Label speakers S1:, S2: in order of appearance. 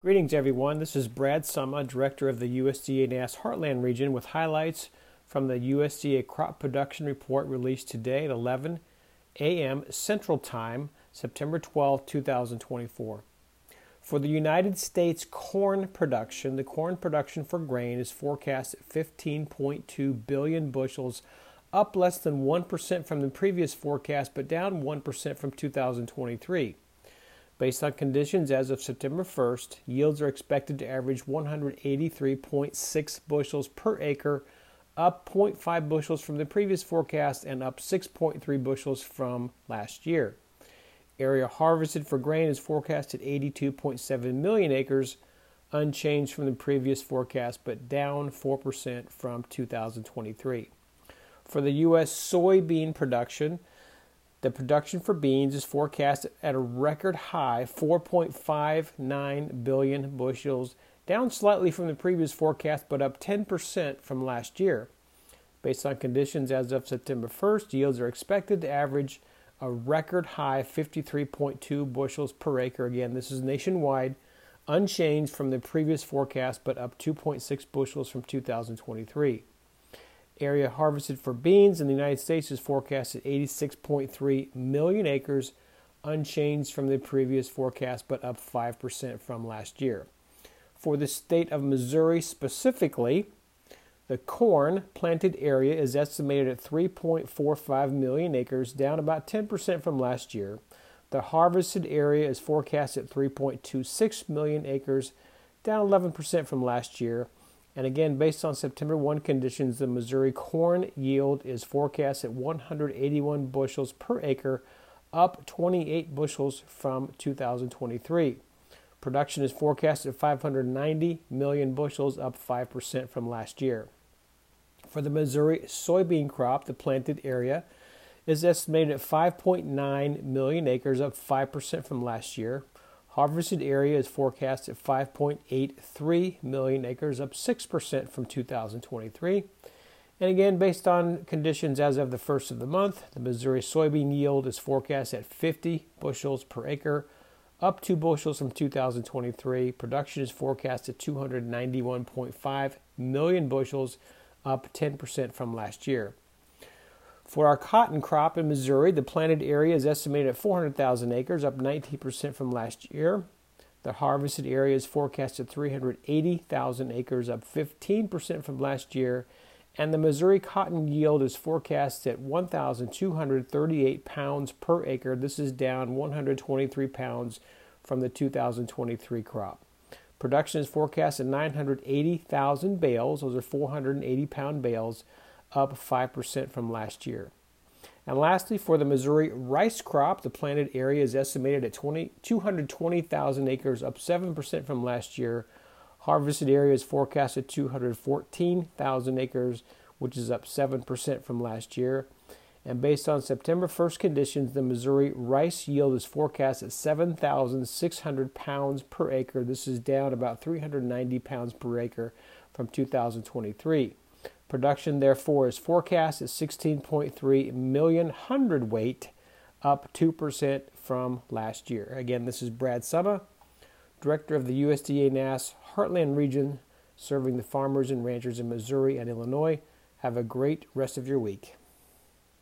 S1: Greetings, everyone. This is Brad Summa, Director of the USDA NASS Heartland Region, with highlights from the USDA Crop Production Report released today at 11 a.m. Central Time, September 12, 2024. For the United States corn production, the corn production for grain is forecast at 15.2 billion bushels, up less than 1% from the previous forecast, but down 1% from 2023. Based on conditions as of September 1st, yields are expected to average 183.6 bushels per acre, up 0.5 bushels from the previous forecast and up 6.3 bushels from last year. Area harvested for grain is forecast at 82.7 million acres, unchanged from the previous forecast, but down 4% from 2023. For the U.S. soybean production, the production for beans is forecast at a record high 4.59 billion bushels, down slightly from the previous forecast, but up 10% from last year. Based on conditions as of September 1st, yields are expected to average a record high 53.2 bushels per acre. Again, this is nationwide, unchanged from the previous forecast, but up 2.6 bushels from 2023. Area harvested for beans in the United States is forecast at 86.3 million acres, unchanged from the previous forecast, but up 5% from last year. For the state of Missouri specifically, the corn planted area is estimated at 3.45 million acres, down about 10% from last year. The harvested area is forecast at 3.26 million acres, down 11% from last year. And again, based on September 1 conditions, the Missouri corn yield is forecast at 181 bushels per acre, up 28 bushels from 2023. Production is forecast at 590 million bushels, up 5% from last year. For the Missouri soybean crop, the planted area is estimated at 5.9 million acres, up 5% from last year. Harvested area is forecast at 5.83 million acres, up 6% from 2023. And again, based on conditions as of the first of the month, the Missouri soybean yield is forecast at 50 bushels per acre, up 2 bushels from 2023. Production is forecast at 291.5 million bushels, up 10% from last year. For our cotton crop in Missouri, the planted area is estimated at 400,000 acres, up 19% from last year. The harvested area is forecast at 380,000 acres, up 15% from last year. And the Missouri cotton yield is forecast at 1,238 pounds per acre. This is down 123 pounds from the 2023 crop. Production is forecast at 980,000 bales. Those are 480-pound bales, up 5% from last year. And lastly, for the Missouri rice crop, the planted area is estimated at 220,000 acres, up 7% from last year. Harvested area is forecast at 214,000 acres, which is up 7% from last year. And based on September 1st conditions, the Missouri rice yield is forecast at 7,600 pounds per acre. This is down about 390 pounds per acre from 2023. Production, therefore, is forecast at 16.3 million hundredweight, up 2% from last year. Again, this is Brad Summa, Director of the USDA NASS Heartland Region, serving the farmers and ranchers in Missouri and Illinois. Have a great rest of your week.